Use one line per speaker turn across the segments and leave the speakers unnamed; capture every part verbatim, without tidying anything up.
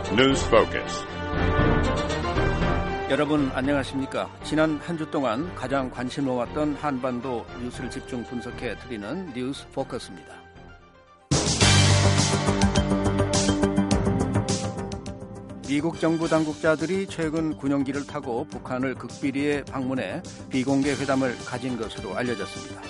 News Focus.
여러분 안녕하십니까? 지난 한 주 동안 가장 관심 모았던 한반도 뉴스를 집중 분석해 드리는 뉴스 포커스입니다. 미국 정부 당국자들이 최근 군용기를 타고 북한을 극비리에 방문해 비공개 회담을 가진 것으로 알려졌습니다.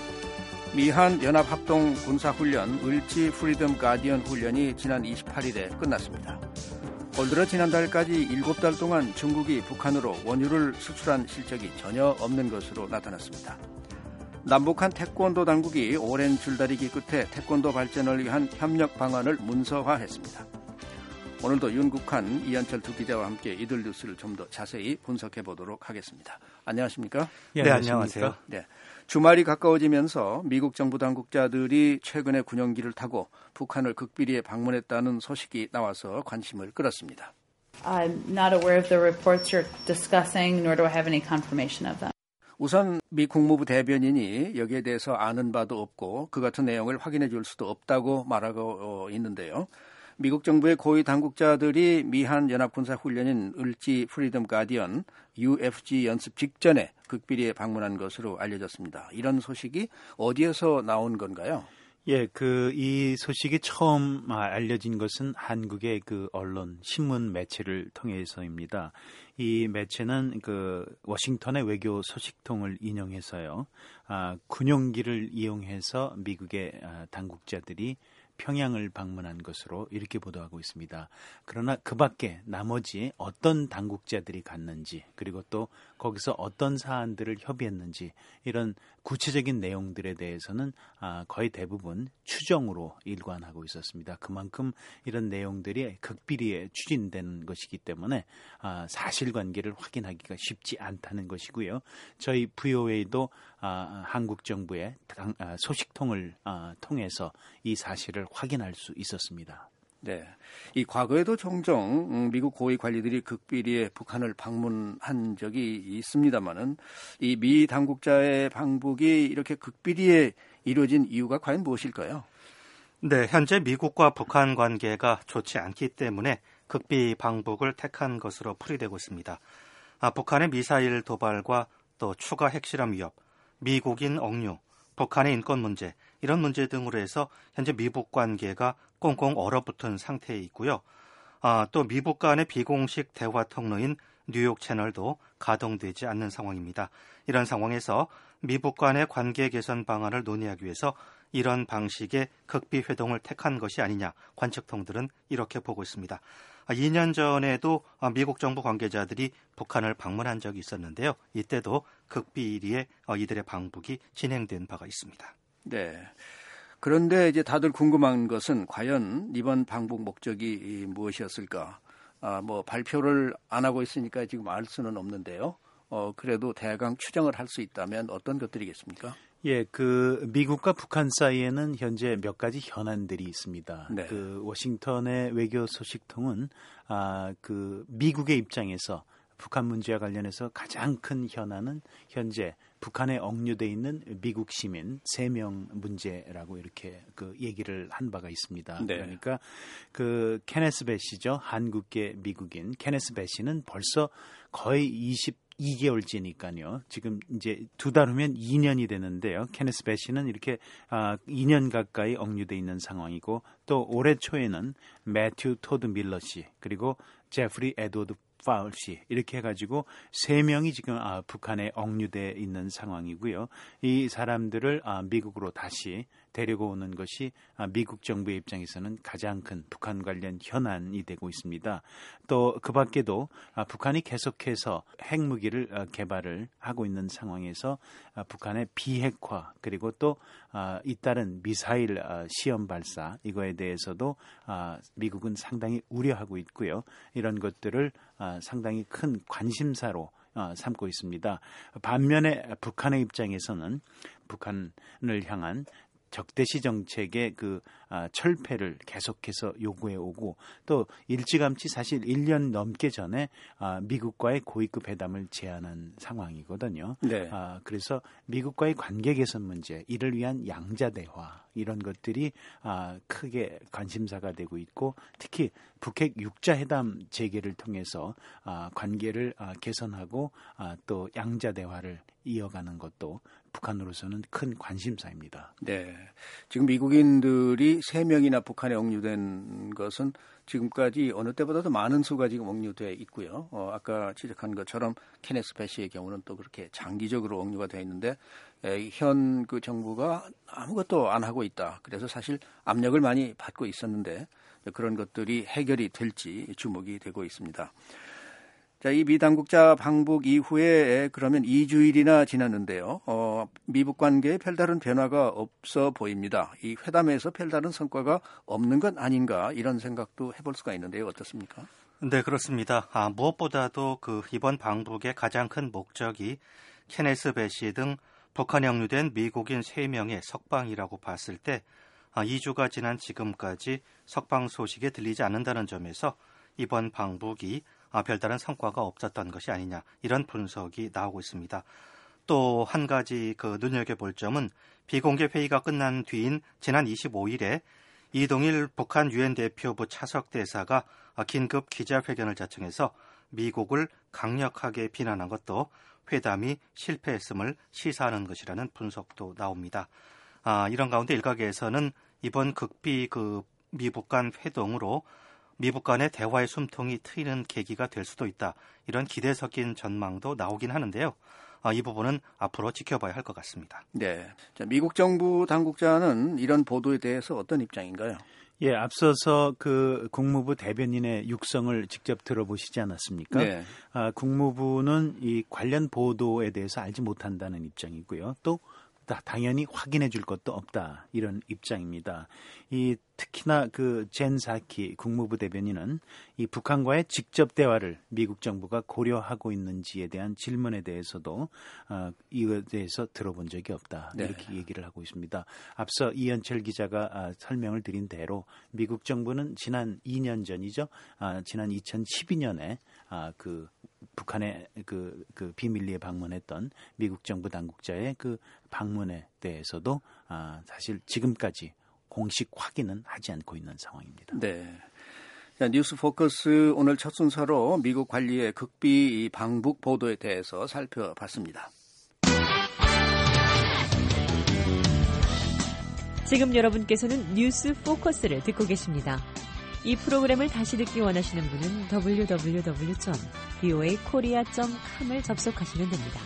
미한 연합합동 군사훈련 을지 프리덤 가디언 훈련이 지난 이십팔일에 끝났습니다. 올 들어 지난달까지 일곱 달 동안 중국이 북한으로 원유를 수출한 실적이 전혀 없는 것으로 나타났습니다. 남북한 태권도 당국이 오랜 줄다리기 끝에 태권도 발전을 위한 협력 방안을 문서화했습니다. 오늘도 윤국한, 이현철 두 기자와 함께 이들 뉴스를 좀 더 자세히 분석해 보도록 하겠습니다. 안녕하십니까?
네, 네 안녕하세요.
네, 주말이 가까워지면서 미국 정부 당국자들이 최근에 군용기를 타고 북한을 극비리에 방문했다는 소식이 나와서 관심을 끌었습니다.
I'm not aware of the reports you're discussing, nor do I have any confirmation of them.
우선 미 국무부 대변인이 여기에 대해서 아는 바도 없고 그 같은 내용을 확인해 줄 수도 없다고 말하고 있는데요. 미국 정부의 고위 당국자들이 미한 연합군사훈련인 을지 프리덤 가디언 유에프지 연습 직전에 극비리에 방문한 것으로 알려졌습니다. 이런 소식이 어디에서 나온 건가요?
예, 그 이 소식이 처음 알려진 것은 한국의 그 언론 신문 매체를 통해서입니다. 이 매체는 그 워싱턴의 외교 소식통을 인용해서요, 아, 군용기를 이용해서 미국의 아, 당국자들이 평양을 방문한 것으로 이렇게 보도하고 있습니다. 그러나 그 밖에 나머지 어떤 당국자들이 갔는지, 그리고 또 거기서 어떤 사안들을 협의했는지, 이런 구체적인 내용들에 대해서는 거의 대부분 추정으로 일관하고 있었습니다. 그만큼 이런 내용들이 극비리에 추진된 것이기 때문에 사실관계를 확인하기가 쉽지 않다는 것이고요. 저희 브이오에이도 한국 정부의 소식통을 통해서 이 사실을 확인할 수 있었습니다.
네, 이 과거에도 종종 미국 고위 관리들이 극비리에 북한을 방문한 적이 있습니다만은 이 미 당국자의 방북이 이렇게 극비리에 이루어진 이유가 과연 무엇일까요?
네, 현재 미국과 북한 관계가 좋지 않기 때문에 극비 방북을 택한 것으로 풀이되고 있습니다. 아, 북한의 미사일 도발과 또 추가 핵실험 위협, 미국인 억류, 북한의 인권 문제, 이런 문제 등으로 해서 현재 미북 관계가 꽁꽁 얼어붙은 상태에 있고요. 아, 또 미북 간의 비공식 대화 통로인 뉴욕 채널도 가동되지 않는 상황입니다. 이런 상황에서 미북 간의 관계 개선 방안을 논의하기 위해서 이런 방식의 극비 회동을 택한 것이 아니냐, 관측통들은 이렇게 보고 있습니다. 아, 이 년 전에도 미국 정부 관계자들이 북한을 방문한 적이 있었는데요. 이때도 극비리에 이들의 방북이 진행된 바가 있습니다.
네. 그런데 이제 다들 궁금한 것은 과연 이번 방북 목적이 무엇이었을까? 아, 뭐 발표를 안 하고 있으니까 지금 알 수는 없는데요. 어, 그래도 대강 추정을 할 수 있다면 어떤 것들이겠습니까?
예, 그 미국과 북한 사이에는 현재 몇 가지 현안들이 있습니다.
네.
그 워싱턴의 외교 소식통은 아, 그 미국의 입장에서 북한 문제와 관련해서 가장 큰 현안은 현재 북한에 억류돼 있는 미국 시민 세 명 문제라고 이렇게 그 얘기를 한 바가 있습니다.
네.
그러니까 그 케네스 배시죠. 한국계 미국인 케네스 배시는 벌써 거의 이십이 개월째니까요. 지금 이제 두 달 후면 이 년이 되는데요. 케네스 배시는 이렇게 아, 이 년 가까이 억류돼 있는 상황이고, 또 올해 초에는 매튜 토드 밀러 씨, 그리고 제프리 에드워드 파울 씨, 이렇게 해가지고 세 명이 지금 아, 북한에 억류돼 있는 상황이고요. 이 사람들을 아, 미국으로 다시 데리고 오는 것이 아, 미국 정부의 입장에서는 가장 큰 북한 관련 현안이 되고 있습니다. 또 그 밖에도 아, 북한이 계속해서 핵무기를 아, 개발을 하고 있는 상황에서 아, 북한의 비핵화, 그리고 또 아, 잇따른 미사일 아, 시험 발사, 이거에 대해서도 아, 미국은 상당히 우려하고 있고요. 이런 것들을 아, 상당히 큰 관심사로 어, 삼고 있습니다. 반면에 북한의 입장에서는 북한을 향한 적대시 정책의 그 아, 철폐를 계속해서 요구해 오고 또 일찌감치 사실 일 년 넘게 전에 아, 미국과의 고위급 회담을 제안한 상황이거든요.
네.
아, 그래서 미국과의 관계 개선 문제, 이를 위한 양자 대화 이런 것들이 아, 크게 관심사가 되고 있고 특히 북핵 육자 회담 재개를 통해서 아, 관계를 아, 개선하고 아, 또 양자 대화를 이어가는 것도 북한으로서는 큰 관심사입니다.
네. 지금 미국인들이 세 명이나 북한에 억류된 것은 지금까지 어느 때보다도 많은 수가 지금 억류돼 있고요. 어, 아까 지적한 것처럼 케네스 배시의 경우는 또 그렇게 장기적으로 억류가 돼 있는데 현 그 정부가 아무것도 안 하고 있다. 그래서 사실 압력을 많이 받고 있었는데 그런 것들이 해결이 될지 주목이 되고 있습니다. 자, 이 미 당국자 방북 이후에 그러면 이 주일이나 지났는데요. 어, 미북 관계에 별다른 변화가 없어 보입니다. 이 회담에서 별다른 성과가 없는 것 아닌가 이런 생각도 해볼 수가 있는데요. 어떻습니까?
네, 그렇습니다. 아, 무엇보다도 그 이번 방북의 가장 큰 목적이 케네스 배시 등 북한에 억류된 미국인 세 명의 석방이라고 봤을 때 아, 이 주가 지난 지금까지 석방 소식이 들리지 않는다는 점에서 이번 방북이 아, 별다른 성과가 없었던 것이 아니냐 이런 분석이 나오고 있습니다. 또 한 가지 그 눈여겨볼 점은 비공개 회의가 끝난 뒤인 지난 이십오일에 이동일 북한 유엔 대표부 차석 대사가 긴급 기자회견을 자청해서 미국을 강력하게 비난한 것도 회담이 실패했음을 시사하는 것이라는 분석도 나옵니다. 아, 이런 가운데 일각에서는 이번 극비 그 미북 간 회동으로 미북 간의 대화의 숨통이 트이는 계기가 될 수도 있다. 이런 기대 섞인 전망도 나오긴 하는데요. 아, 이 부분은 앞으로 지켜봐야 할 것 같습니다.
네. 자, 미국 정부 당국자는 이런 보도에 대해서 어떤 입장인가요?
예, 앞서서 그 국무부 대변인의 육성을 직접 들어보시지 않았습니까?
네.
아, 국무부는 이 관련 보도에 대해서 알지 못한다는 입장이고요. 또 당연히 확인해 줄 것도 없다. 이런 입장입니다. 이 특히나 그 젠 사키 국무부 대변인은 이 북한과의 직접 대화를 미국 정부가 고려하고 있는지에 대한 질문에 대해서도 어, 이에 대해서 들어본 적이 없다.
네.
이렇게 얘기를 하고 있습니다. 앞서 이현철 기자가 아, 설명을 드린 대로 미국 정부는 지난 이 년 전이죠. 아, 지난 이천십이 년에 아, 그 북한에 그, 그 비밀리에 방문했던 미국 정부 당국자의 그 방문에 대해서도 아, 사실 지금까지 공식 확인은 하지 않고 있는 상황입니다.
네. 자, 뉴스 포커스 오늘 첫 순서로 미국 관리의 극비 방북 보도에 대해서 살펴봤습니다.
지금 여러분께서는 뉴스 포커스를 듣고 계십니다. 이 프로그램을 다시 듣기 원하시는 분은 더블유 더블유 더블유 점 브이오에이 코리아 점 컴을 접속하시면 됩니다.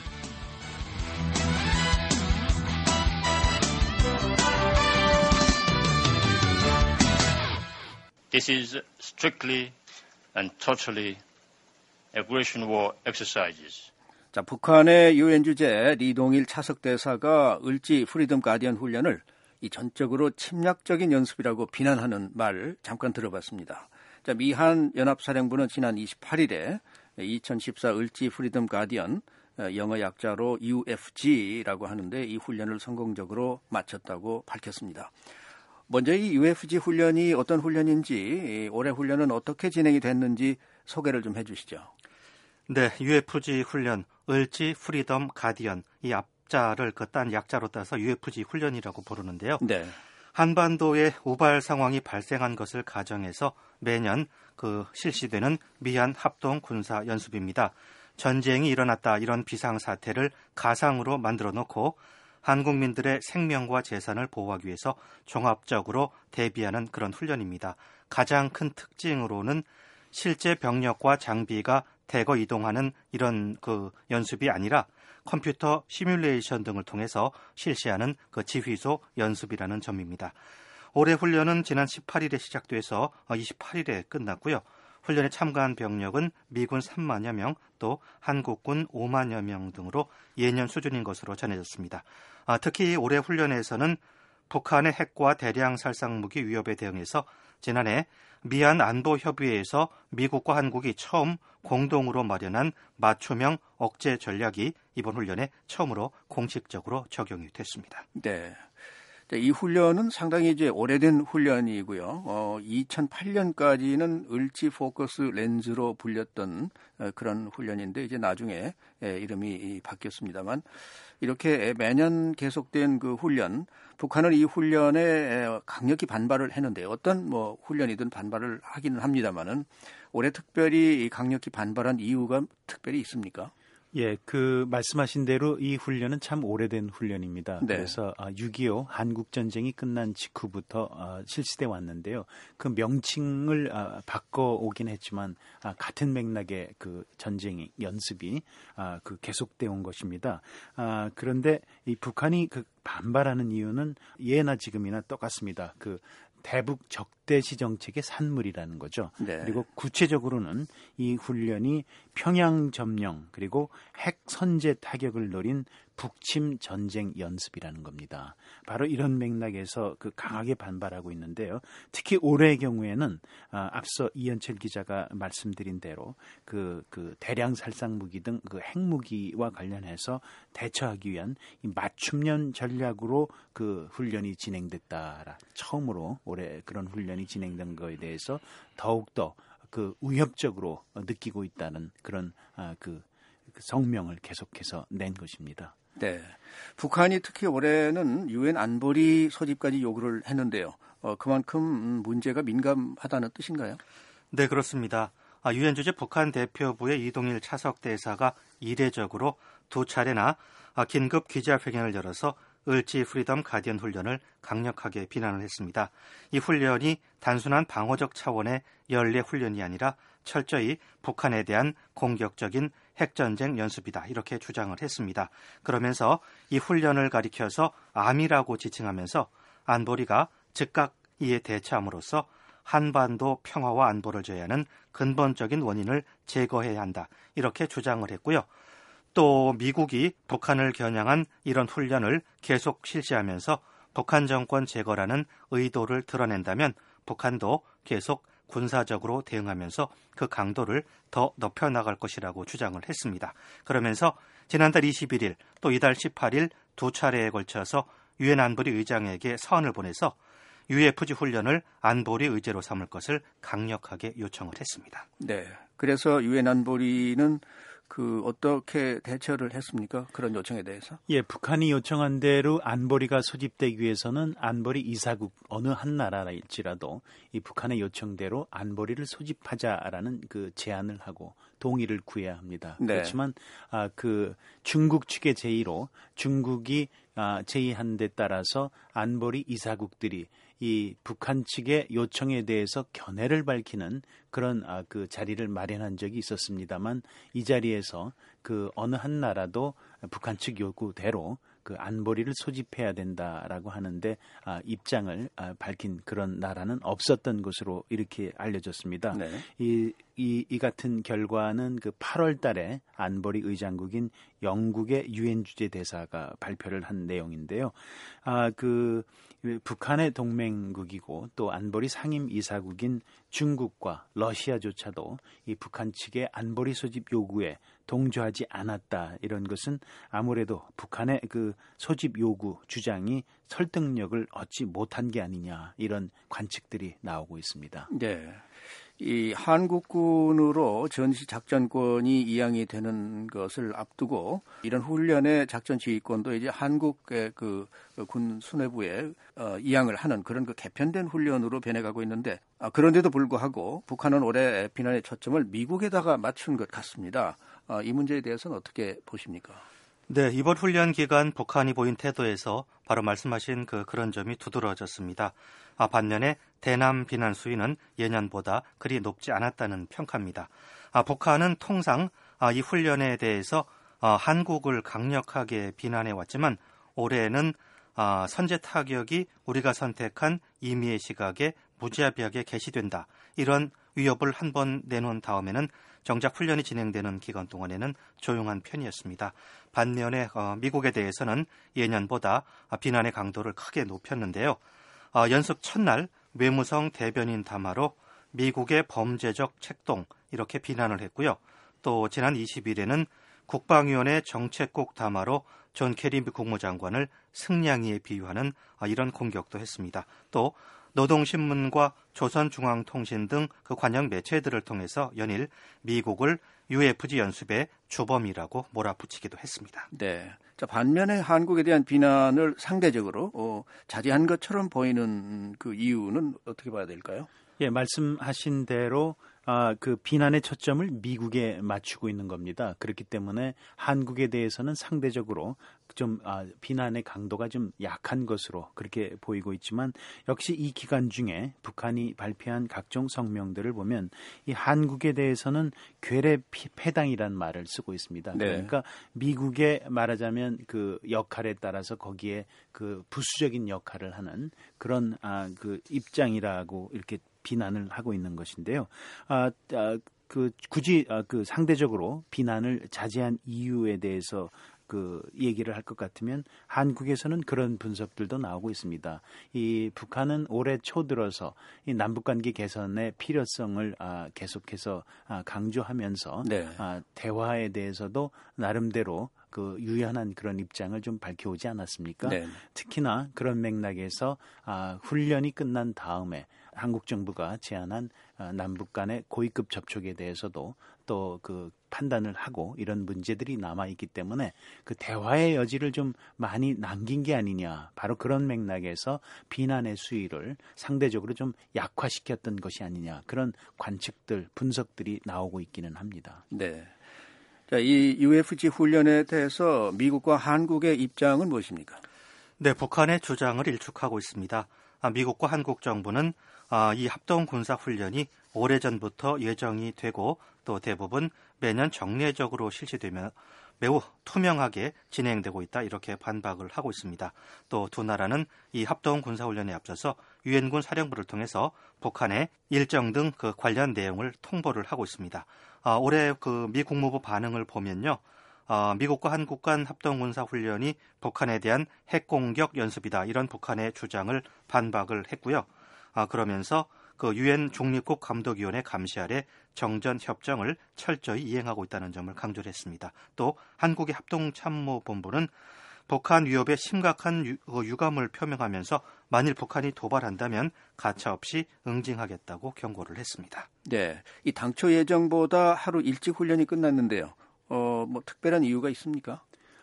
This is strictly and totally aggression war exercises.
자, 북한의 유엔 주재 리동일 차석 대사가 을지 프리덤 가디언 훈련을 이 전적으로 침략적인 연습이라고 비난하는 말 잠깐 들어봤습니다. 자, 미한 연합사령부는 지난 이십팔일에 이천십사 을지 프리덤 가디언 영어 약자로 유에프지라고 하는데 이 훈련을 성공적으로 마쳤다고 밝혔습니다. 먼저 이 유에프지 훈련이 어떤 훈련인지 올해 훈련은 어떻게 진행이 됐는지 소개를 좀 해주시죠.
네, 유에프지 훈련, 을지 프리덤 가디언 이 앞자를 그 딴 약자로 따서 유에프지 훈련이라고 부르는데요.
네.
한반도에 우발 상황이 발생한 것을 가정해서 매년 그 실시되는 미한 합동 군사 연습입니다. 전쟁이 일어났다 이런 비상 사태를 가상으로 만들어 놓고 한국민들의 생명과 재산을 보호하기 위해서 종합적으로 대비하는 그런 훈련입니다. 가장 큰 특징으로는 실제 병력과 장비가 대거 이동하는 이런 그 연습이 아니라 컴퓨터 시뮬레이션 등을 통해서 실시하는 그 지휘소 연습이라는 점입니다. 올해 훈련은 지난 십팔일에 시작돼서 이십팔일에 끝났고요. 훈련에 참가한 병력은 미군 삼만여 명, 또 한국군 오만여 명 등으로 예년 수준인 것으로 전해졌습니다. 아, 특히 올해 훈련에서는 북한의 핵과 대량 살상무기 위협에 대응해서 지난해 미한 안보협의회에서 미국과 한국이 처음 공동으로 마련한 맞춤형 억제 전략이 이번 훈련에 처음으로 공식적으로 적용이 됐습니다.
네. 이 훈련은 상당히 이제 오래된 훈련이고요. 어, 이천팔 년까지는 을지 포커스 렌즈로 불렸던 어, 그런 훈련인데 이제 나중에 예, 이름이 바뀌었습니다만 이렇게 매년 계속된 그 훈련, 북한은 이 훈련에 강력히 반발을 했는데 어떤 뭐 훈련이든 반발을 하기는 합니다만은 올해 특별히 강력히 반발한 이유가 특별히 있습니까?
예, 그 말씀하신 대로 이 훈련은 참 오래된 훈련입니다.
네.
그래서 육이오 한국 전쟁이 끝난 직후부터 실시돼 왔는데요. 그 명칭을 바꿔 오긴 했지만 같은 맥락의 그 전쟁이 연습이 그 계속돼 온 것입니다. 그런데 이 북한이 그 반발하는 이유는 예나 지금이나 똑같습니다. 그 대북 적대시 정책의 산물이라는 거죠.
네.
그리고 구체적으로는 이 훈련이 평양 점령 그리고 핵 선제 타격을 노린 북침 전쟁 연습이라는 겁니다. 바로 이런 맥락에서 그 강하게 반발하고 있는데요. 특히 올해의 경우에는 아, 앞서 이현철 기자가 말씀드린 대로 그, 그 대량 살상 무기 등 그 핵무기와 관련해서 대처하기 위한 이 맞춤형 전략으로 그 훈련이 진행됐다라 처음으로 올해 그런 훈련이 진행된 거에 대해서 더욱더 그 위협적으로 느끼고 있다는 그런 아, 그, 그 성명을 계속해서 낸 것입니다.
네, 북한이 특히 올해는 유엔 안보리 소집까지 요구를 했는데요. 어, 그만큼 문제가 민감하다는 뜻인가요?
네, 그렇습니다. 유엔 주재 북한 대표부의 이동일 차석 대사가 이례적으로 두 차례나 긴급 기자회견을 열어서 을지 프리덤 가디언 훈련을 강력하게 비난을 했습니다. 이 훈련이 단순한 방어적 차원의 연례 훈련이 아니라 철저히 북한에 대한 공격적인 핵전쟁 연습이다 이렇게 주장을 했습니다. 그러면서 이 훈련을 가리켜서 암이라고 지칭하면서 안보리가 즉각 이에 대처함으로써 한반도 평화와 안보를 저해하는 근본적인 원인을 제거해야 한다 이렇게 주장을 했고요. 또 미국이 북한을 겨냥한 이런 훈련을 계속 실시하면서 북한 정권 제거라는 의도를 드러낸다면 북한도 계속 군사적으로 대응하면서 그 강도를 더 높여나갈 것이라고 주장을 했습니다. 그러면서 지난달 이십일 일 또 이달 십팔 일 두 차례에 걸쳐서 유엔 안보리 의장에게 서한을 보내서 유에프지 훈련을 안보리 의제로 삼을 것을 강력하게 요청을 했습니다.
네, 그래서 유엔 안보리는 그 어떻게 대처를 했습니까? 그런 요청에 대해서?
예, 북한이 요청한 대로 안보리가 소집되기 위해서는 안보리 이사국 어느 한 나라일지라도 이 북한의 요청대로 안보리를 소집하자라는 그 제안을 하고 동의를 구해야 합니다.
네.
그렇지만 아, 그 중국 측의 제의로 중국이 아, 제의한 데 따라서 안보리 이사국들이 이 북한 측의 요청에 대해서 견해를 밝히는 그런 아, 그 자리를 마련한 적이 있었습니다만 이 자리에서 그 어느 한 나라도 북한 측 요구대로 그 안보리를 소집해야 된다라고 하는데 아, 입장을 아, 밝힌 그런 나라는 없었던 것으로 이렇게 알려졌습니다.
네.
이, 이, 이 같은 결과는 그 팔월 달에 안보리 의장국인 영국의 유엔 주재 대사가 발표를 한 내용인데요. 아, 그 북한의 동맹국이고 또 안보리 상임 이사국인 중국과 러시아조차도 이 북한 측의 안보리 소집 요구에 동조하지 않았다. 이런 것은 아무래도 북한의 그 소집 요구 주장이 설득력을 얻지 못한 게 아니냐 이런 관측들이 나오고 있습니다.
네. 이 한국군으로 전시 작전권이 이양이 되는 것을 앞두고 이런 훈련의 작전 지휘권도 이제 한국의 그 군 수뇌부에 어, 이양을 하는 그런 그 개편된 훈련으로 변해가고 있는데 아, 그런데도 불구하고 북한은 올해 비난의 초점을 미국에다가 맞춘 것 같습니다. 아, 이 문제에 대해서는 어떻게 보십니까?
네, 이번 훈련 기간 북한이 보인 태도에서 바로 말씀하신 그 그런 점이 두드러졌습니다. 아, 반면에 대남 비난 수위는 예년보다 그리 높지 않았다는 평가입니다. 아, 북한은 통상 아, 이 훈련에 대해서 아, 한국을 강력하게 비난해 왔지만 올해는 아, 선제 타격이 우리가 선택한 임의의 시각에 무자비하게 개시된다. 이런 위협을 한 번 내놓은 다음에는 정작 훈련이 진행되는 기간 동안에는 조용한 편이었습니다. 반면에 어, 미국에 대해서는 예년보다 비난의 강도를 크게 높였는데요. 어, 연습 첫날 외무성 대변인 담화로 미국의 범죄적 책동 이렇게 비난을 했고요. 또 지난 이십 일에는 국방위원회 정책국 담화로 존 케리 미 국무장관을 승냥이에 비유하는 이런 공격도 했습니다. 또 노동신문과 조선중앙통신 등 그 관영 매체들을 통해서 연일 미국을 유에프지 연습의 주범이라고 몰아붙이기도 했습니다.
네. 자, 반면에 한국에 대한 비난을 상대적으로 어, 자제한 것처럼 보이는 그 이유는 어떻게 봐야 될까요?
예, 말씀하신 대로 아, 그 비난의 초점을 미국에 맞추고 있는 겁니다. 그렇기 때문에 한국에 대해서는 상대적으로 좀 아, 비난의 강도가 좀 약한 것으로 그렇게 보이고 있지만 역시 이 기간 중에 북한이 발표한 각종 성명들을 보면 이 한국에 대해서는 괴뢰 패당이라는 말을 쓰고 있습니다.
네.
그러니까 미국의 말하자면 그 역할에 따라서 거기에 그 부수적인 역할을 하는 그런 아, 그 입장이라고 이렇게 비난을 하고 있는 것인데요. 아, 아, 그 굳이 아, 그 상대적으로 비난을 자제한 이유에 대해서 그 얘기를 할 것 같으면 한국에서는 그런 분석들도 나오고 있습니다. 이 북한은 올해 초 들어서 이 남북관계 개선의 필요성을 아, 계속해서 아, 강조하면서
네.
아, 대화에 대해서도 나름대로 그 유연한 그런 입장을 좀 밝혀오지 않았습니까?
네.
특히나 그런 맥락에서 아, 훈련이 끝난 다음에 한국 정부가 제안한 아, 남북 간의 고위급 접촉에 대해서도 또 그 판단을 하고 이런 문제들이 남아 있기 때문에 그 대화의 여지를 좀 많이 남긴 게 아니냐. 바로 그런 맥락에서 비난의 수위를 상대적으로 좀 약화시켰던 것이 아니냐. 그런 관측들, 분석들이 나오고 있기는 합니다.
네. 자, 이 유에프지 훈련에 대해서 미국과 한국의 입장은 무엇입니까?
네, 북한의 주장을 일축하고 있습니다. 미국과 한국 정부는 이 합동 군사 훈련이 오래전부터 예정이 되고 또 대부분 매년 정례적으로 실시되며 매우 투명하게 진행되고 있다 이렇게 반박을 하고 있습니다. 또 두 나라는 이 합동 군사 훈련에 앞서서 유엔군 사령부를 통해서 북한의 일정 등 그 관련 내용을 통보를 하고 있습니다. 아, 올해 그 미 국무부 반응을 보면요. 어, 미국과 한국 간 합동군사훈련이 북한에 대한 핵공격 연습이다. 이런 북한의 주장을 반박을 했고요. 아, 그러면서 그 유엔 중립국 감독위원회 감시 아래 정전협정을 철저히 이행하고 있다는 점을 강조를 했습니다. 또 한국의 합동참모본부는 북한 위협에 심각한 유, 유감을 표명하면서 만일 북한이 도발한다면 가차없이 응징하겠다고 경고를 했습니다.
네, 이 당초 예정보다 하루 일찍 훈련이 끝났는데요. 어, 뭐 특별한 이유가 있습니까?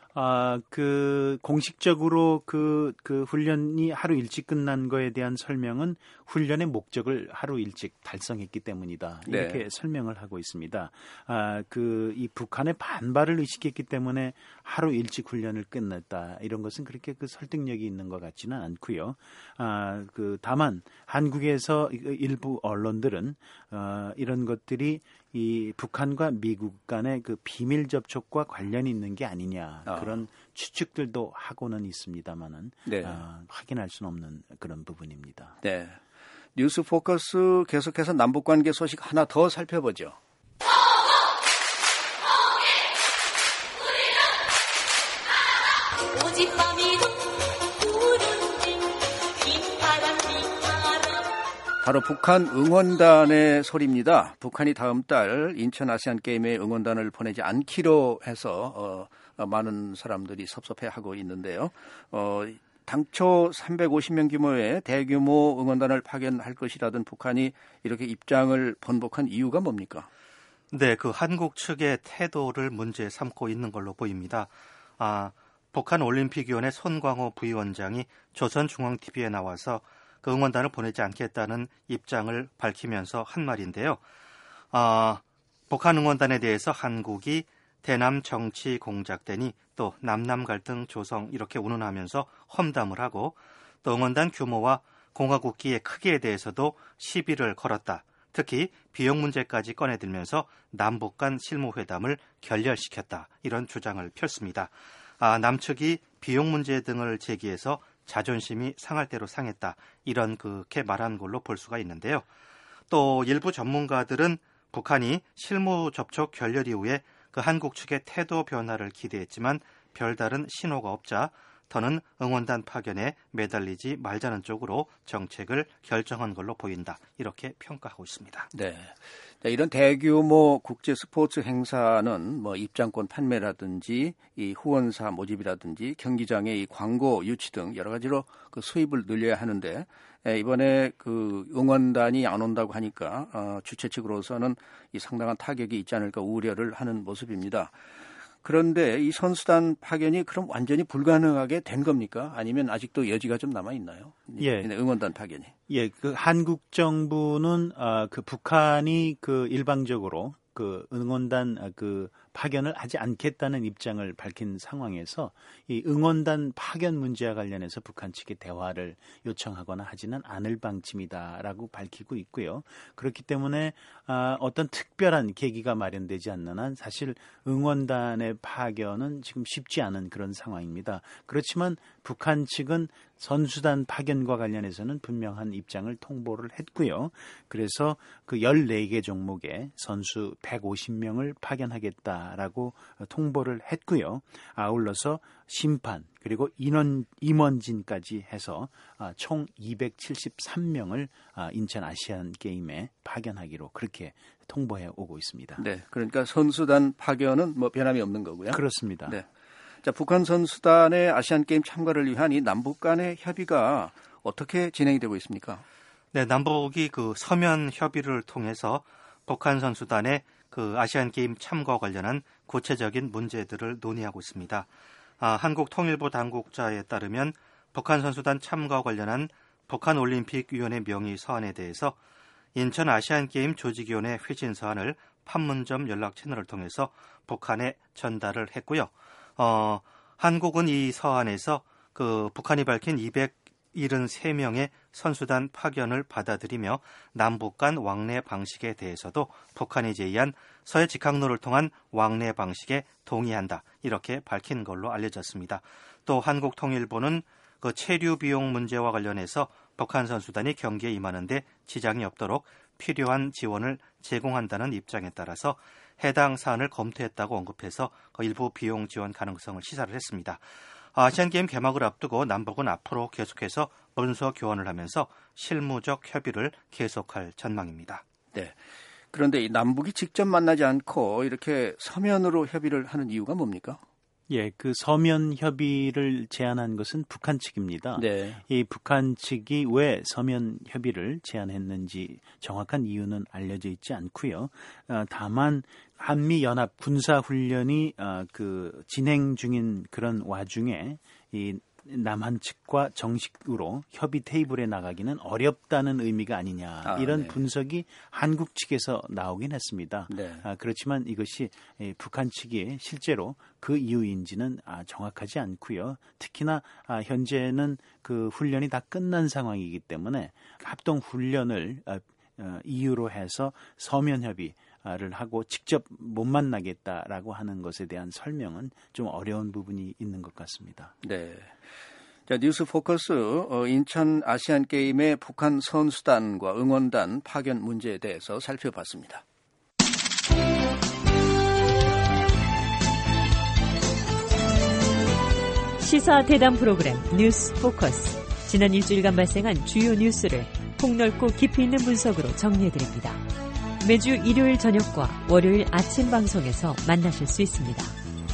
아, 그 공식적으로 그, 그 훈련이 하루 일찍 끝난 거에 대한 설명은 훈련의 목적을 하루 일찍 달성했기 때문이다. 이렇게
네.
설명을 하고 있습니다. 아, 그 이 북한의 반발을 의식했기 때문에 하루 일찍 훈련을 끝냈다. 이런 것은 그렇게 그 설득력이 있는 것 같지는 않고요. 아, 그 다만 한국에서 일부 언론들은 어, 이런 것들이 이 북한과 미국 간의 그 비밀 접촉과 관련이 있는 게 아니냐
아.
그런 추측들도 하고는 있습니다만은
네.
아, 확인할 수는 없는 그런 부분입니다.
네. 뉴스 포커스 계속해서 남북 관계 소식 하나 더 살펴보죠. 바로 북한 응원단의 소리입니다. 북한이 다음 달 인천 아시안게임에 응원단을 보내지 않기로 해서 어, 많은 사람들이 섭섭해하고 있는데요. 어, 당초 삼백오십 명 규모의 대규모 응원단을 파견할 것이라던 북한이 이렇게 입장을 번복한 이유가 뭡니까?
네, 그 한국 측의 태도를 문제 삼고 있는 걸로 보입니다. 아, 북한 올림픽위원회 손광호 부위원장이 조선중앙티비에 나와서 그 응원단을 보내지 않겠다는 입장을 밝히면서 한 말인데요. 아, 북한 응원단에 대해서 한국이 대남 정치 공작되니 또 남남 갈등 조성 이렇게 운운하면서 험담을 하고 또 응원단 규모와 공화국기의 크기에 대해서도 시비를 걸었다. 특히 비용 문제까지 꺼내들면서 남북 간 실무회담을 결렬시켰다. 이런 주장을 펼습니다. 아, 남측이 비용 문제 등을 제기해서 자존심이 상할 대로 상했다. 이런 그렇게 말한 걸로 볼 수가 있는데요. 또 일부 전문가들은 북한이 실무 접촉 결렬 이후에 그 한국 측의 태도 변화를 기대했지만 별다른 신호가 없자 더는 응원단 파견에 매달리지 말자는 쪽으로 정책을 결정한 걸로 보인다. 이렇게 평가하고 있습니다.
네. 자, 이런 대규모 국제 스포츠 행사는 뭐 입장권 판매라든지 이 후원사 모집이라든지 경기장의 이 광고 유치 등 여러 가지로 그 수입을 늘려야 하는데 에, 이번에 그 응원단이 안 온다고 하니까 어, 주최 측으로서는 이 상당한 타격이 있지 않을까 우려를 하는 모습입니다. 그런데 이 선수단 파견이 그럼 완전히 불가능하게 된 겁니까? 아니면 아직도 여지가 좀 남아 있나요?
예,
응원단 파견이.
예, 그 한국 정부는 아, 그 북한이 그 일방적으로 그 응원단 아, 그 파견을 하지 않겠다는 입장을 밝힌 상황에서 이 응원단 파견 문제와 관련해서 북한 측에 대화를 요청하거나 하지는 않을 방침이다라고 밝히고 있고요. 그렇기 때문에 아, 어떤 특별한 계기가 마련되지 않는 한 사실 응원단의 파견은 지금 쉽지 않은 그런 상황입니다. 그렇지만 북한 측은 선수단 파견과 관련해서는 분명한 입장을 통보를 했고요. 그래서 그 열네 개 종목에 선수 백오십 명을 파견하겠다라고 통보를 했고요. 아울러서 심판 그리고 인원 임원진까지 해서 총 이백칠십삼 명을 인천 아시안 게임에 파견하기로 그렇게 통보해 오고 있습니다.
네, 그러니까 선수단 파견은 뭐 변함이 없는 거고요.
그렇습니다.
네. 자, 북한 선수단의 아시안 게임 참가를 위한 이 남북 간의 협의가 어떻게 진행이 되고 있습니까?
네, 남북이 그 서면 협의를 통해서 북한 선수단의 그 아시안 게임 참가 관련한 구체적인 문제들을 논의하고 있습니다. 아, 한국통일부 당국자에 따르면 북한 선수단 참가 관련한 북한올림픽위원회 명의 서한에 대해서 인천 아시안게임 조직위원회 회신 서한을 판문점 연락 채널을 통해서 북한에 전달을 했고요. 어, 한국은 이 서한에서 그 북한이 밝힌 이백칠십삼 명의 선수단 파견을 받아들이며 남북 간 왕래 방식에 대해서도 북한이 제의한 서해 직항로를 통한 왕래 방식에 동의한다. 이렇게 밝힌 걸로 알려졌습니다. 또 한국통일부는 그 체류 비용 문제와 관련해서 북한 선수단이 경기에 임하는데 지장이 없도록 필요한 지원을 제공한다는 입장에 따라서 해당 사안을 검토했다고 언급해서 그 일부 비용 지원 가능성을 시사를 했습니다. 아시안게임 개막을 앞두고 남북은 앞으로 계속해서 문서 교환을 하면서 실무적 협의를 계속할 전망입니다.
네. 그런데 이 남북이 직접 만나지 않고 이렇게 서면으로 협의를 하는 이유가 뭡니까?
예, 그 서면 협의를 제안한 것은 북한 측입니다.
네.
이 북한 측이 왜 서면 협의를 제안했는지 정확한 이유는 알려져 있지 않고요. 어, 다만 한미 연합 군사 훈련이 어, 그 진행 중인 그런 와중에 이 남한 측과 정식으로 협의 테이블에 나가기는 어렵다는 의미가 아니냐
아,
이런
네.
분석이 한국 측에서 나오긴 했습니다.
네.
아, 그렇지만 이것이 북한 측이 실제로 그 이유인지는 아, 정확하지 않고요. 특히나 아, 현재는 그 훈련이 다 끝난 상황이기 때문에 합동 훈련을 아, 어, 이유로 해서 서면 협의 를 하고 직접 못 만나겠다라고 하는 것에 대한 설명은 좀 어려운 부분이 있는 것 같습니다.
네. 자, 뉴스 포커스 어, 인천 아시안 게임의 북한 선수단과 응원단 파견 문제에 대해서 살펴봤습니다.
시사 대담 프로그램 뉴스 포커스. 지난 일주일간 발생한 주요 뉴스를 폭넓고 깊이 있는 분석으로 정리해드립니다. 매주 일요일 저녁과 월요일 아침 방송에서 만나실 수 있습니다.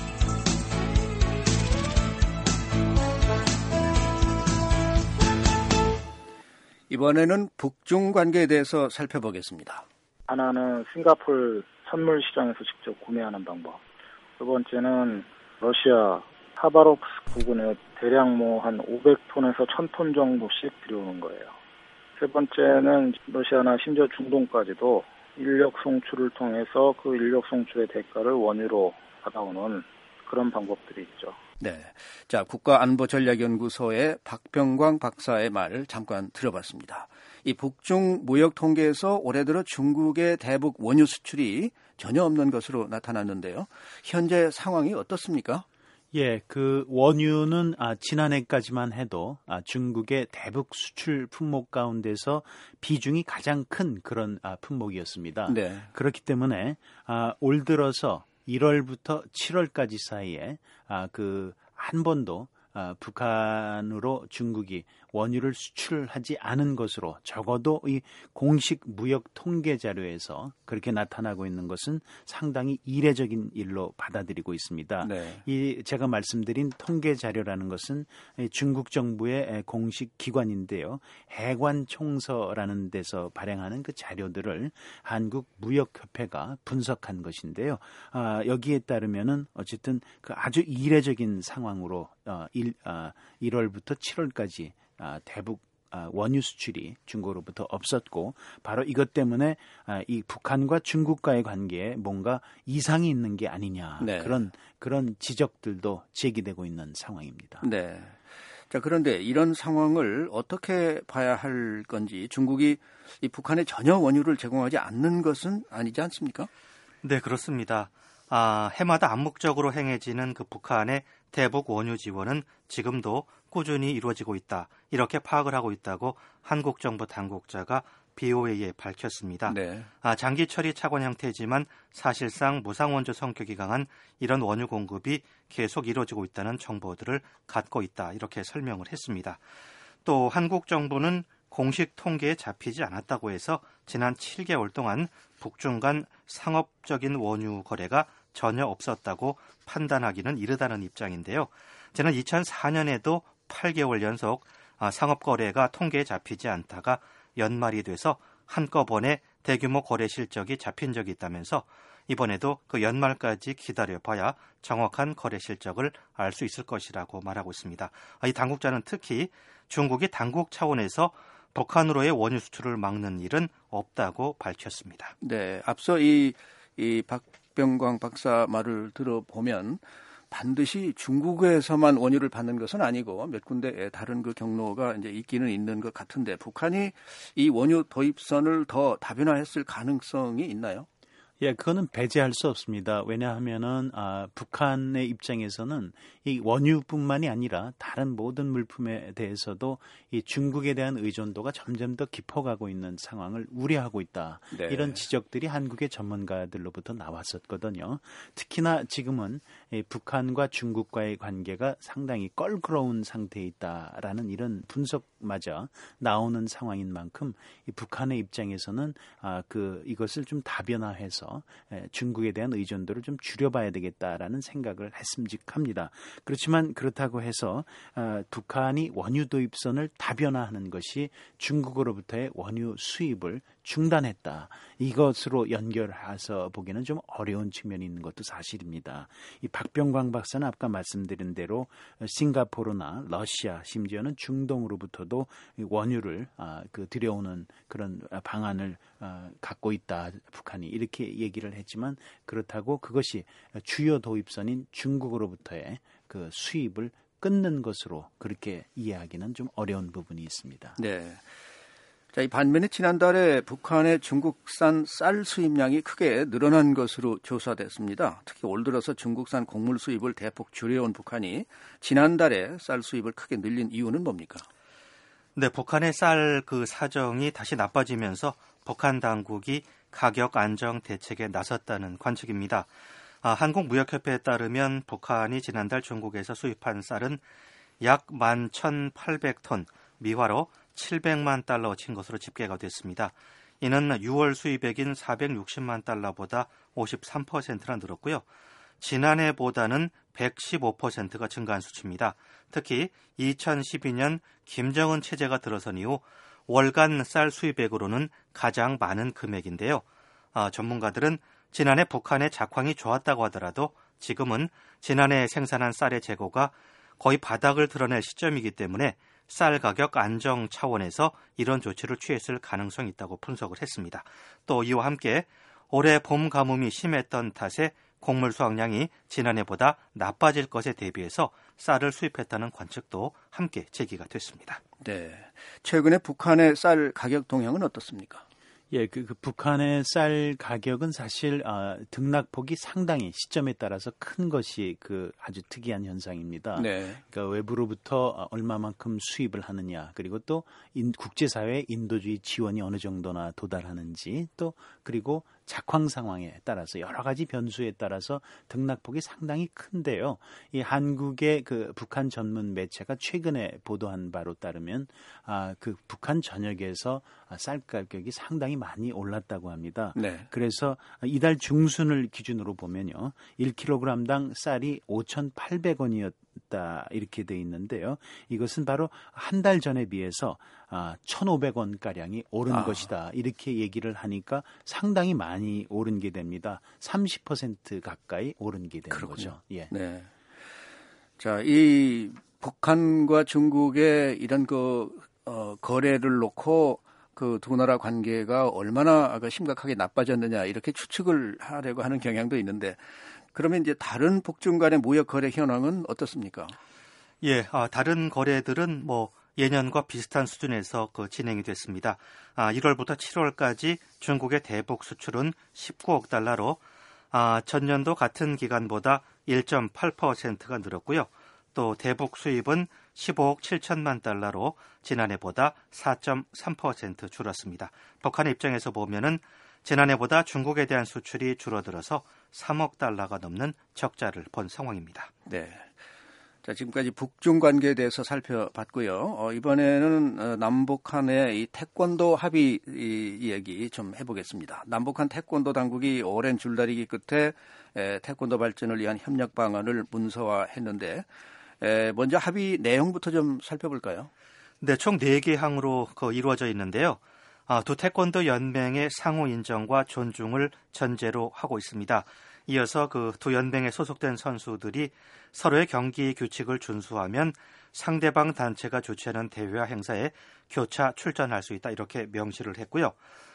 이번에는 북중 관계에 대해서 살펴보겠습니다.
하나는 싱가포르 선물 시장에서 직접 구매하는 방법. 두 번째는 러시아 하바롭스크 부근에 대량 뭐 한 오백 톤에서 천 톤 정도씩 들여오는 거예요. 세 번째는 러시아나 심지어 중동까지도 인력 송출을 통해서 그 인력 송출의 대가를 원유로 받아오는 그런 방법들이 있죠.
네. 자, 국가안보전략연구소의 박병광 박사의 말을 잠깐 들어봤습니다. 이 북중 무역 통계에서 올해 들어 중국의 대북 원유 수출이 전혀 없는 것으로 나타났는데요. 현재 상황이 어떻습니까?
예, 그 원유는 아, 지난해까지만 해도 아, 중국의 대북 수출 품목 가운데서 비중이 가장 큰 그런 아, 품목이었습니다.
네.
그렇기 때문에 아, 올 들어서 일월부터 칠월까지 사이에 아, 그 한 번도 아, 북한으로 중국이 원유를 수출하지 않은 것으로 적어도 이 공식 무역 통계 자료에서 그렇게 나타나고 있는 것은 상당히 이례적인 일로 받아들이고 있습니다. 네. 이 제가 말씀드린 통계 자료라는 것은 중국 정부의 공식 기관인데요. 해관총서라는 데서 발행하는 그 자료들을 한국 무역협회가 분석한 것인데요. 아, 여기에 따르면은 어쨌든 그 아주 이례적인 상황으로 어, 일, 아, 일월부터 칠월까지 아, 대북 아, 원유 수출이 중국으로부터 없었고 바로 이것 때문에 아, 이 북한과 중국과의 관계에 뭔가 이상이 있는 게 아니냐 네. 그런 그런 지적들도 제기되고 있는 상황입니다.
네. 자, 그런데 이런 상황을 어떻게 봐야 할 건지 중국이 이 북한에 전혀 원유를 제공하지 않는 것은 아니지 않습니까?
네, 그렇습니다. 아, 해마다 암묵적으로 행해지는 그 북한의 대북 원유 지원은 지금도 꾸준히 이루어지고 있다. 이렇게 파악을 하고 있다고 한국 정부 당국자가 비오에이에 밝혔습니다. 네. 아, 장기 처리 차관 형태지만 사실상 무상원조 성격이 강한 이런 원유 공급이 계속 이루어지고 있다는 정보들을 갖고 있다. 이렇게 설명을 했습니다. 또 한국 정부는 공식 통계에 잡히지 않았다고 해서 지난 칠 개월 동안 북중 간 상업적인 원유 거래가 전혀 없었다고 판단하기는 이르다는 입장인데요. 지난 이천사 년에도 팔 개월 연속 상업 거래가 통계에 잡히지 않다가 연말이 돼서 한꺼번에 대규모 거래 실적이 잡힌 적이 있다면서 이번에도 그 연말까지 기다려봐야 정확한 거래 실적을 알 수 있을 것이라고 말하고 있습니다. 이 당국자는 특히 중국이 당국 차원에서 북한으로의 원유 수출을 막는 일은 없다고 밝혔습니다.
네, 앞서 이, 이 박병광 박사 말을 들어보면 반드시 중국에서만 원유를 받는 것은 아니고 몇 군데 다른 그 경로가 이제 있기는 있는 것 같은데 북한이 이 원유 도입선을 더 다변화했을 가능성이 있나요?
예, 그거는 배제할 수 없습니다. 왜냐하면은 아, 북한의 입장에서는 이 원유뿐만이 아니라 다른 모든 물품에 대해서도 이 중국에 대한 의존도가 점점 더 깊어가고 있는 상황을 우려하고 있다. 네. 이런 지적들이 한국의 전문가들로부터 나왔었거든요. 특히나 지금은 이 북한과 중국과의 관계가 상당히 껄끄러운 상태에 있다라는 이런 분석마저 나오는 상황인 만큼 이 북한의 입장에서는 아, 그 이것을 좀 다변화해서 중국에 대한 의존도를 좀 줄여봐야 되겠다라는 생각을 했음직합니다. 그렇지만 그렇다고 해서 북한이 원유 도입선을 다변화하는 것이 중국으로부터의 원유 수입을 중단했다. 이것으로 연결해서 보기는 좀 어려운 측면이 있는 것도 사실입니다. 이 박병광 박사는 아까 말씀드린 대로 싱가포르나 러시아 심지어는 중동으로부터도 원유를 그 들여오는 그런 방안을 갖고 있다. 북한이 이렇게 얘기를 했지만 그렇다고 그것이 주요 도입선인 중국으로부터의 그 수입을 끊는 것으로 그렇게 이해하기는 좀 어려운 부분이 있습니다.
네. 자, 이 반면에 지난달에 북한의 중국산 쌀 수입량이 크게 늘어난 것으로 조사됐습니다. 특히 올 들어서 중국산 곡물 수입을 대폭 줄여온 북한이 지난달에 쌀 수입을 크게 늘린 이유는 뭡니까?
네, 북한의 쌀 그 사정이 다시 나빠지면서 북한 당국이 가격 안정 대책에 나섰다는 관측입니다. 아, 한국무역협회에 따르면 북한이 지난달 중국에서 수입한 쌀은 약 만 천팔백 톤, 미화로 칠백만 달러 친 것으로 집계가 됐습니다. 이는 유월 수입액인 사백육십만 달러보다 오십삼 퍼센트나 늘었고요. 지난해보다는 백십오 퍼센트가 증가한 수치입니다. 특히 이천십이 년 김정은 체제가 들어선 이후 월간 쌀 수입액으로는 가장 많은 금액인데요. 아, 전문가들은 지난해 북한의 작황이 좋았다고 하더라도 지금은 지난해 생산한 쌀의 재고가 거의 바닥을 드러낼 시점이기 때문에 쌀 가격 안정 차원에서 이런 조치를 취했을 가능성이 있다고 분석을 했습니다. 또 이와 함께 올해 봄 가뭄이 심했던 탓에 곡물 수확량이 지난해보다 나빠질 것에 대비해서 쌀을 수입했다는 관측도 함께 제기가 됐습니다.
네, 최근에 북한의 쌀 가격 동향은 어떻습니까?
예, 그, 그 북한의 쌀 가격은 사실 아, 등락폭이 상당히 시점에 따라서 큰 것이 그 아주 특이한 현상입니다. 네. 그러니까 외부로부터 얼마만큼 수입을 하느냐, 그리고 또 인, 국제사회의 인도주의 지원이 어느 정도나 도달하는지, 또 그리고 작황 상황에 따라서 여러 가지 변수에 따라서 등락폭이 상당히 큰데요. 이 한국의 그 북한 전문 매체가 최근에 보도한 바로 따르면 아, 그 북한 전역에서 쌀 가격이 상당히 많이 올랐다고 합니다.
네.
그래서 이달 중순을 기준으로 보면요, 일 킬로그램당 쌀이 오천팔백 원이었다 이렇게 돼 있는데요. 이것은 바로 한 달 전에 비해서 아, 천오백 원 가량이 오른 아. 것이다 이렇게 얘기를 하니까 상당히 많이 오른 게 됩니다. 삼십 퍼센트 가까이 오른 게 되는 그렇군요. 거죠. 예.
네. 자, 이 북한과 중국의 이런 그 어, 거래를 놓고 그 두 나라 관계가 얼마나 심각하게 나빠졌느냐 이렇게 추측을 하려고 하는 경향도 있는데, 그러면 이제 다른 북중 간의 무역 거래 현황은 어떻습니까?
예, 아, 다른 거래들은 뭐 예년과 비슷한 수준에서 그 진행이 됐습니다. 아, 일월부터 칠월까지 중국의 대북 수출은 십구억 달러로 아, 전년도 같은 기간보다 일 점 팔 퍼센트가 늘었고요. 또 대북 수입은 십오억 칠천만 달러로 지난해보다 사 점 삼 퍼센트 줄었습니다. 북한의 입장에서 보면은 지난해보다 중국에 대한 수출이 줄어들어서 삼억 달러가 넘는 적자를 본 상황입니다.
네. 자, 지금까지 북중 관계에 대해서 살펴봤고요. 어, 이번에는 어, 남북한의 이 태권도 합의 이, 이야기 좀 해보겠습니다. 남북한 태권도 당국이 오랜 줄다리기 끝에 에, 태권도 발전을 위한 협력 방안을 문서화했는데, 에, 먼저 합의 내용부터 좀 살펴볼까요?
네, 총 네 개 항으로 그 이루어져 있는데요. 아, 두 태권도 연맹의 상호 인정과 존중을 전제로 하고 있습니다. 이어서 그 두 연맹에 소속된 선수들이 서로의 경기 규칙을 준수하면 상대방 단체가 주최하는 대회와 행사에 교차 출전할 수 있다 이렇게 명시를 했고요.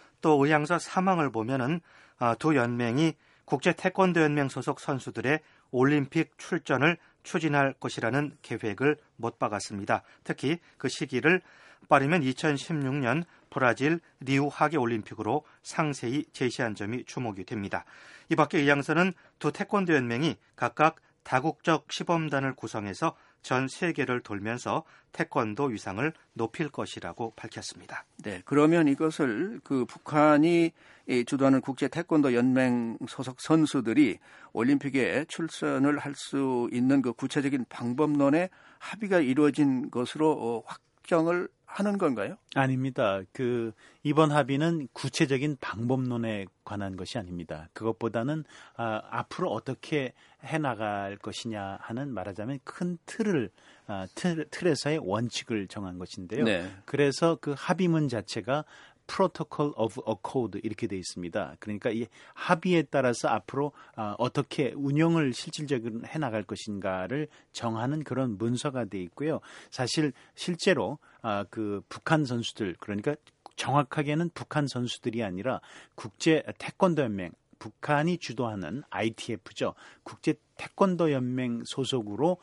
또 의향서 삼 항을 보면은 아, 두 연맹이 국제 태권도 연맹 소속 선수들의 올림픽 출전을 추진할 것이라는 계획을 못 박았습니다. 특히 그 시기를 빠르면 이천십육 년 브라질 리우 하계 올림픽으로 상세히 제시한 점이 주목이 됩니다. 이 밖에 의향서는 두 태권도 연맹이 각각 다국적 시범단을 구성해서 전 세계를 돌면서 태권도 위상을 높일 것이라고 밝혔습니다.
네, 그러면 이것을 그 북한이 주도하는 국제 태권도 연맹 소속 선수들이 올림픽에 출전을 할 수 있는 그 구체적인 방법론에 합의가 이루어진 것으로 확정을 하는 건가요?
아닙니다. 그 이번 합의는 구체적인 방법론에 관한 것이 아닙니다. 그것보다는 아, 앞으로 어떻게 해나갈 것이냐 하는, 말하자면 큰 틀을 아, 틀, 틀에서의 원칙을 정한 것인데요.
네.
그래서 그 합의문 자체가 Protocol of Accord 이렇게 돼 있습니다. 그러니까 이 합의에 따라서 앞으로 아, 어떻게 운영을 실질적으로 해나갈 것인가를 정하는 그런 문서가 돼 있고요. 사실 실제로 아, 그 북한 선수들, 그러니까 정확하게는 북한 선수들이 아니라 국제 태권도 연맹, 북한이 주도하는 아이티에프죠. 국제 태권도 연맹 소속으로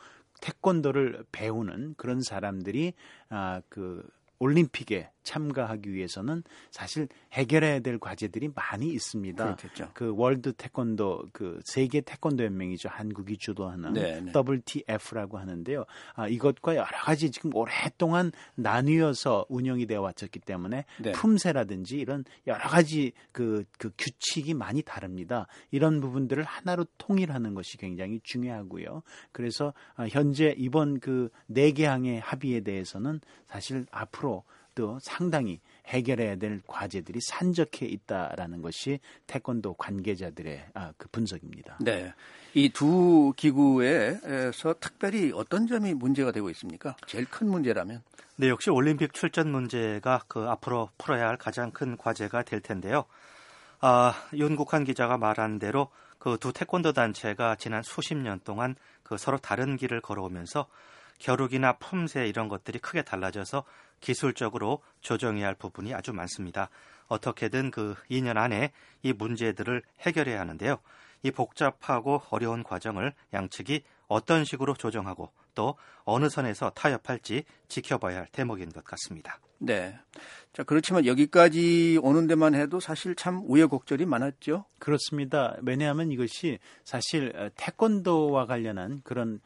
태권도를 배우는 그런 사람들이 아, 그 올림픽에 참가하기 위해서는 사실 해결해야 될 과제들이 많이 있습니다.
그렇겠죠.
그 월드 태권도, 그 세계 태권도 연맹이죠. 한국이 주도하는
네네.
더블유티에프라고 하는데요. 아, 이것과 여러 가지 지금 오랫동안 나뉘어서 운영이 되어 왔었기 때문에
네.
품새라든지 이런 여러 가지 그, 그 규칙이 많이 다릅니다. 이런 부분들을 하나로 통일하는 것이 굉장히 중요하고요. 그래서 현재 이번 그 네 개 항의 합의에 대해서는 사실 앞으로 또 상당히 해결해야 될 과제들이 산적해 있다라는 것이 태권도 관계자들의 아, 그 분석입니다.
네, 이 두 기구에서 특별히 어떤 점이 문제가 되고 있습니까? 제일 큰 문제라면?
네, 역시 올림픽 출전 문제가 그 앞으로 풀어야 할 가장 큰 과제가 될 텐데요. 아, 윤국한 기자가 말한 대로 그 두 태권도 단체가 지난 수십 년 동안 그 서로 다른 길을 걸어오면서 겨루기나 품새 이런 것들이 크게 달라져서 기술적으로 조정해야 할 부분이 아주 많습니다. 어떻게든 그 이 년 안에 이 문제들을 해결해야 하는데요. 이 복잡하고 어려운 과정을 양측이 어떤 식으로 조정하고 또 어느 선에서 타협할지 지켜봐야 할 대목인 것 같습니다.
네. 자, 그렇지만 여기까지 오는 데만 해도 사실 참 우여곡절이 많았죠.
그렇습니다. 왜냐하면 이것이 사실 태권도와 관련한 그런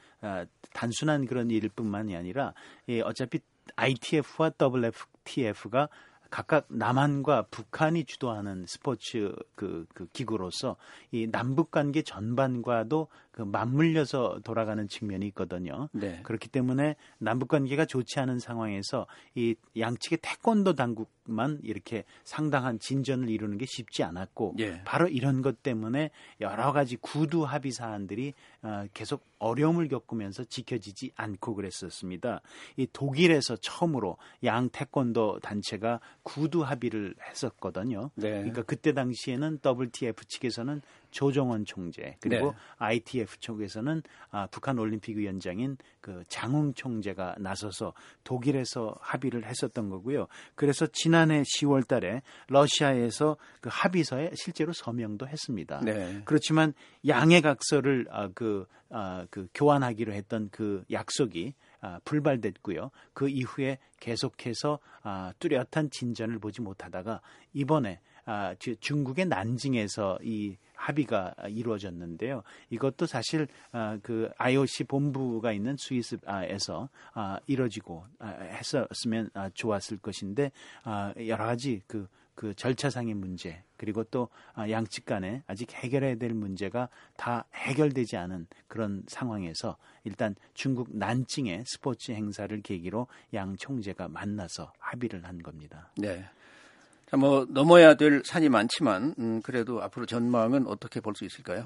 단순한 그런 일뿐만이 아니라 어차피 아이티에프와 더블유티에프가 각각 남한과 북한이 주도하는 스포츠 그, 그 기구로서 이 남북 관계 전반과도 그 맞물려서 돌아가는 측면이 있거든요.
네.
그렇기 때문에 남북 관계가 좋지 않은 상황에서 이 양측의 태권도 당국만 이렇게 상당한 진전을 이루는 게 쉽지 않았고
예.
바로 이런 것 때문에 여러 가지 구두 합의 사안들이 어, 계속 어려움을 겪으면서 지켜지지 않고 그랬었습니다. 이 독일에서 처음으로 양 태권도 단체가 구두 합의를 했었거든요.
네.
그러니까 그때 당시에는 더블유티에프 측에서는 조정원 총재 그리고
네.
아이티에프 쪽에서는 아, 북한 올림픽위원장인 그 장웅 총재가 나서서 독일에서 합의를 했었던 거고요. 그래서 지난해 시월 달에 러시아에서 그 합의서에 실제로 서명도 했습니다.
네.
그렇지만 양해 각서를 아, 그, 아, 그 교환하기로 했던 그 약속이 아, 불발됐고요. 그 이후에 계속해서 아, 뚜렷한 진전을 보지 못하다가 이번에 아, 중국의 난징에서 이 합의가 이루어졌는데요. 이것도 사실 아, 그 아이오씨 본부가 있는 스위스에서 아, 이루어지고 아, 했었으면 아, 좋았을 것인데 아, 여러 가지 그, 그 절차상의 문제 그리고 또 아, 양측 간에 아직 해결해야 될 문제가 다 해결되지 않은 그런 상황에서 일단 중국 난징의 스포츠 행사를 계기로 양 총재가 만나서 합의를 한 겁니다.
네. 자, 뭐 넘어야 될 산이 많지만 음, 그래도 앞으로 전망은 어떻게 볼 수 있을까요?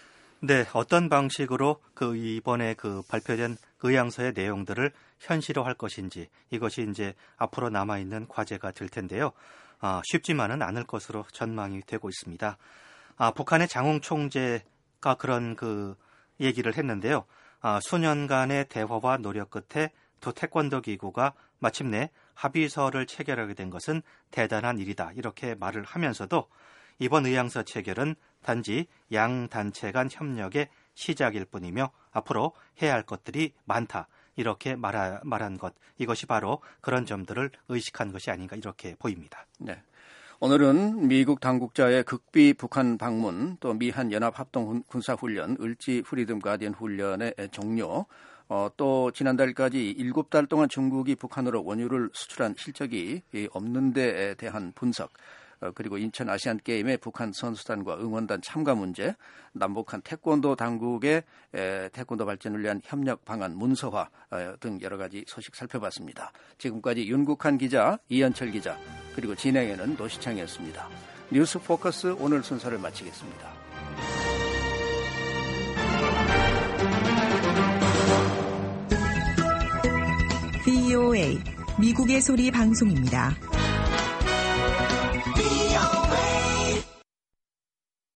네, 어떤 방식으로 그 이번에 그 발표된 의향서의 내용들을 현실화할 것인지 이것이 이제 앞으로 남아 있는 과제가 될 텐데요. 아, 쉽지만은 않을 것으로 전망이 되고 있습니다. 아, 북한의 장웅 총재가 그런 그 얘기를 했는데요. 아, 수년간의 대화와 노력 끝에 두 태권도 기구가 마침내 합의서를 체결하게 된 것은 대단한 일이다. 이렇게 말을 하면서도 이번 의향서 체결은 단지 양 단체 간 협력의 시작일 뿐이며 앞으로 해야 할 것들이 많다. 이렇게 말하, 말한 것. 이것이 바로 그런 점들을 의식한 것이 아닌가 이렇게 보입니다.
네. 오늘은 미국 당국자의 극비 북한 방문, 또 미한 연합합동 군사훈련, 을지 프리덤 가디언 훈련의 종료, 어, 또 지난달까지 일곱 달 동안 중국이 북한으로 원유를 수출한 실적이 없는 데에 대한 분석, 어, 그리고 인천 아시안게임의 북한 선수단과 응원단 참가 문제, 남북한 태권도 당국의 에, 태권도 발전을 위한 협력 방안 문서화 어, 등 여러 가지 소식 살펴봤습니다. 지금까지 윤국한 기자, 이현철 기자, 그리고 진행에는 노시창이었습니다. 뉴스 포커스 오늘 순서를 마치겠습니다.
브이오에이 미국의 소리 방송입니다.